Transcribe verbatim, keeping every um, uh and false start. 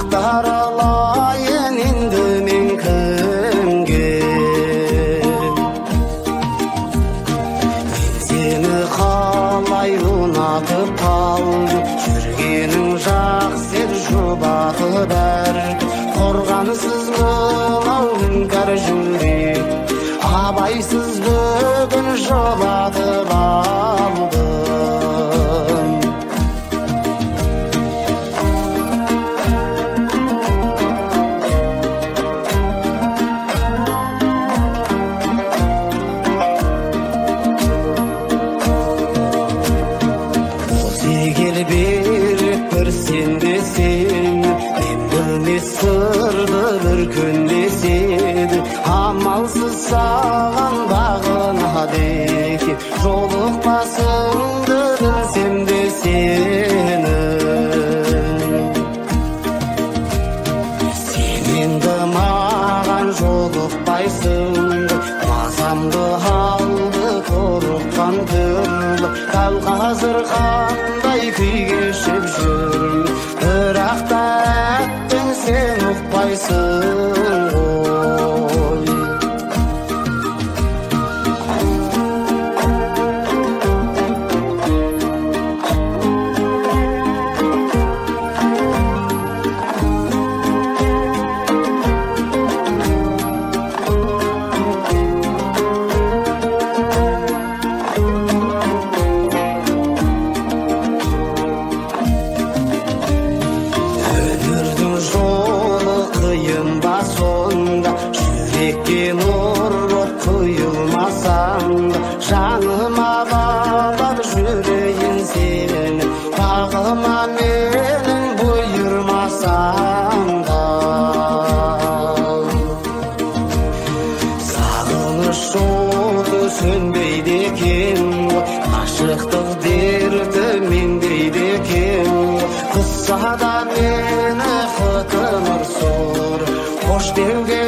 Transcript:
ақтарылайын енді мен кімге? Мен сені қалай ұнатып қалдым, жүргенің жақсы еді жұбаты бәрі. Қорғансыз мынау іңкәр жүрек, абайсыз бүгін жұбатып алдым. Егер беріп бір сен десең, мен білмес сырды бір күн деседі. Амалсыз саған бағынады екен, жолықпасыңды білсем де сенің. Сен енді маған жолықпайсың, мазамды алды қорыққан түрлі. Дәл қазір қандай күй кешіп жүрмін, бірақ та әттең сен ұқпайсың ғой. Жүрекке нұр боп құйылмасаң да, жаныма балап жүрейін сені, бағыма менің бұйырмасаң да. Сағыныш оты сөнбейді екен ғой, ғашықтық дерті меңдейді екен ғой. Қысса да мені қытымыр сұр, қош деуге